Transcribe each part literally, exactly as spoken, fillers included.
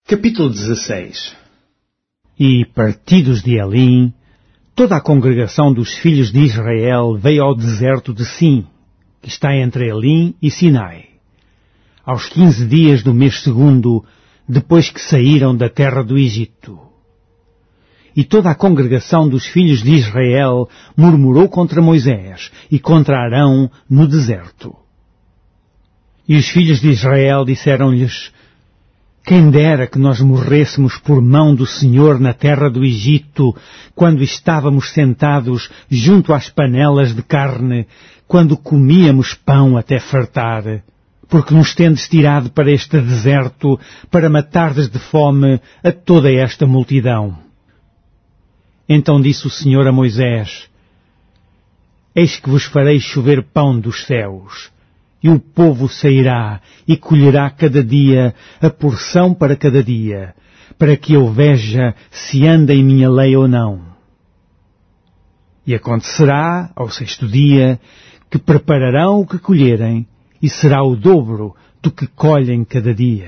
Capítulo dezesseis. E, partidos de Elim, toda a congregação dos filhos de Israel veio ao deserto de Sim, que está entre Elim e Sinai, aos quinze dias do mês segundo, depois que saíram da terra do Egito. E toda a congregação dos filhos de Israel murmurou contra Moisés e contra Arão no deserto. E os filhos de Israel disseram-lhes: quem dera que nós morrêssemos por mão do Senhor na terra do Egito, quando estávamos sentados junto às panelas de carne, quando comíamos pão até fartar, porque nos tendes tirado para este deserto para matardes de fome a toda esta multidão. Então disse o Senhor a Moisés: eis que vos farei chover pão dos céus, e o povo sairá e colherá cada dia a porção para cada dia, para que eu veja se anda em minha lei ou não. E acontecerá, ao sexto dia, que prepararão o que colherem, e será o dobro do que colhem cada dia.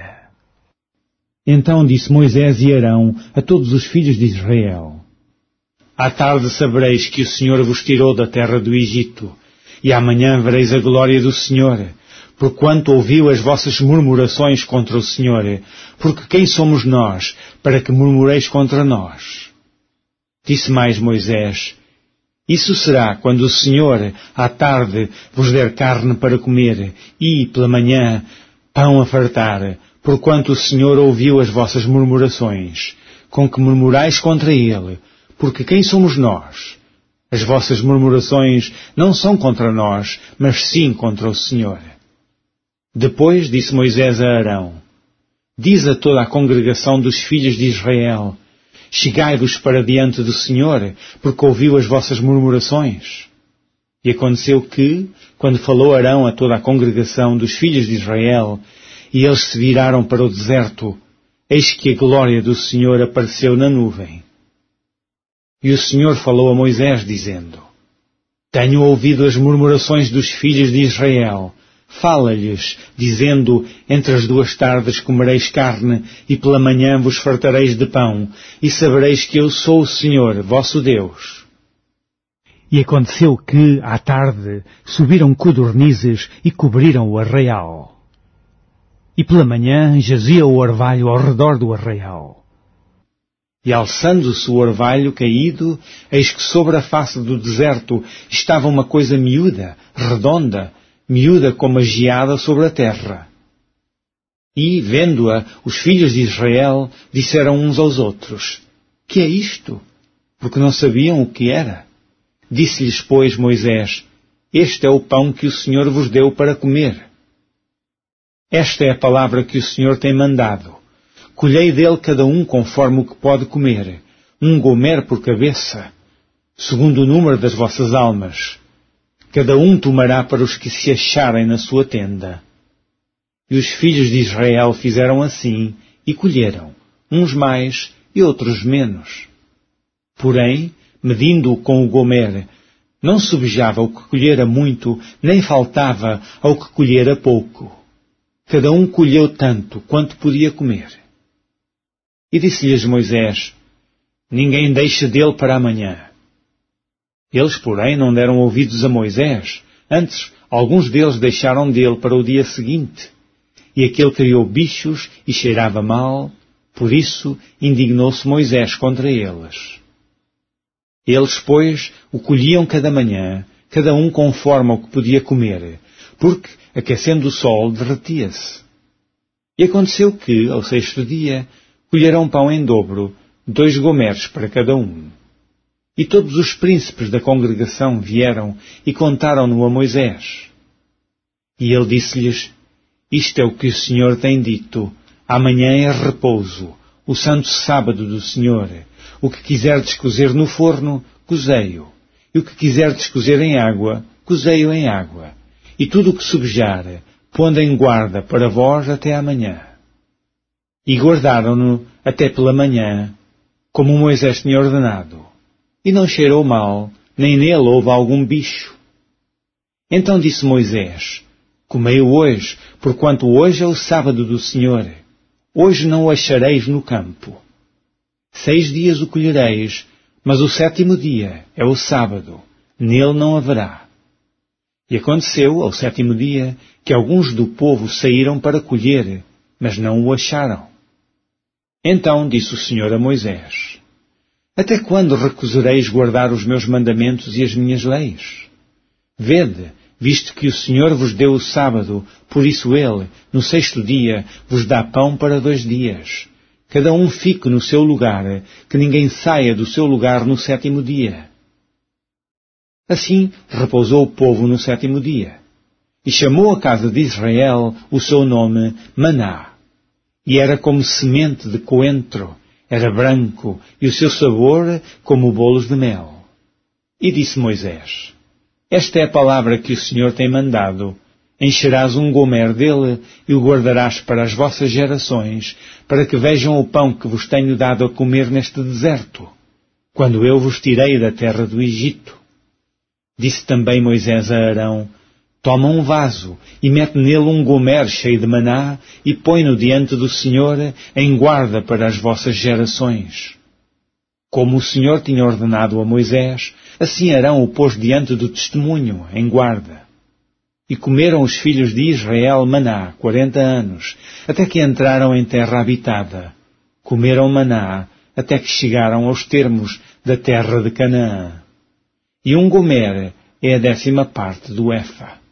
Então disse Moisés e Arão a todos os filhos de Israel: à tarde sabereis que o Senhor vos tirou da terra do Egito, e amanhã vereis a glória do Senhor, porquanto ouviu as vossas murmurações contra o Senhor, porque quem somos nós, para que murmureis contra nós? Disse mais Moisés: isso será quando o Senhor, à tarde, vos der carne para comer, e, pela manhã, pão a fartar, porquanto o Senhor ouviu as vossas murmurações, com que murmurais contra Ele, porque quem somos nós? As vossas murmurações não são contra nós, mas sim contra o Senhor. Depois disse Moisés a Arão: diz a toda a congregação dos filhos de Israel: chegai-vos para diante do Senhor, porque ouviu as vossas murmurações. E aconteceu que, quando falou Arão a toda a congregação dos filhos de Israel, e eles se viraram para o deserto, eis que a glória do Senhor apareceu na nuvem. E o Senhor falou a Moisés, dizendo: tenho ouvido as murmurações dos filhos de Israel. Fala-lhes, dizendo: entre as duas tardes comereis carne, e pela manhã vos fartareis de pão, e sabereis que eu sou o Senhor, vosso Deus. E aconteceu que, à tarde, subiram codornizes e cobriram o arraial. E pela manhã jazia o orvalho ao redor do arraial. E alçando-se o orvalho caído, eis que sobre a face do deserto estava uma coisa miúda, redonda, miúda como a geada sobre a terra. E, vendo-a, os filhos de Israel disseram uns aos outros: que é isto? Porque não sabiam o que era. Disse-lhes, pois, Moisés: este é o pão que o Senhor vos deu para comer. Esta é a palavra que o Senhor tem mandado. Colhei dele cada um conforme o que pode comer, um gomer por cabeça, segundo o número das vossas almas. Cada um tomará para os que se acharem na sua tenda. E os filhos de Israel fizeram assim, e colheram, uns mais e outros menos. Porém, medindo-o com o gomer, não subjava o que colhera muito, nem faltava ao que colhera pouco. Cada um colheu tanto quanto podia comer. E disse-lhes Moisés: ninguém deixe dele para amanhã. Eles, porém, não deram ouvidos a Moisés. Antes, alguns deles deixaram dele para o dia seguinte. E aquele criou bichos e cheirava mal. Por isso, indignou-se Moisés contra eles. Eles, pois, o colhiam cada manhã, cada um conforme ao que podia comer, porque, aquecendo o sol, derretia-se. E aconteceu que, ao sexto dia, colheram pão em dobro, dois gomeres para cada um. E todos os príncipes da congregação vieram e contaram-no a Moisés. E ele disse-lhes: isto é o que o Senhor tem dito: amanhã é repouso, o santo sábado do Senhor. O que quiserdes cozer no forno, cozei-o. E o que quiserdes cozer em água, cozei-o em água. E tudo o que subjar, pondo em guarda para vós até amanhã. E guardaram-no até pela manhã, como Moisés tinha ordenado. E não cheirou mal, nem nele houve algum bicho. Então disse Moisés: comei-o hoje, porquanto hoje é o sábado do Senhor. hoje não o achareis no campo. Seis dias o colhereis, mas o sétimo dia é o sábado, nele não haverá. E aconteceu, ao sétimo dia, que alguns do povo saíram para colher, mas não o acharam. Então disse o Senhor a Moisés: Até quando recusareis guardar os meus mandamentos e as minhas leis? Vede, visto que o Senhor vos deu o sábado, por isso ele, no sexto dia, vos dá pão para dois dias. Cada um fique no seu lugar, que ninguém saia do seu lugar no sétimo dia. Assim repousou o povo no sétimo dia. E chamou a casa de Israel o seu nome Maná. E era como semente de coentro, era branco, e o seu sabor como bolos de mel. E disse Moisés: Esta é a palavra que o Senhor tem mandado. Encherás um gomer dele e o guardarás para as vossas gerações, para que vejam o pão que vos tenho dado a comer neste deserto, quando eu vos tirei da terra do Egito. Disse também Moisés a Arão: Toma um vaso e mete nele um gomer cheio de maná e põe-no diante do Senhor em guarda para as vossas gerações. Como o Senhor tinha ordenado a Moisés, assim Arão o pôs diante do testemunho, em guarda. E comeram os filhos de Israel maná quarenta anos, até que entraram em terra habitada. Comeram maná até que chegaram aos termos da terra de Canaã. E um gomer é a décima parte do efa.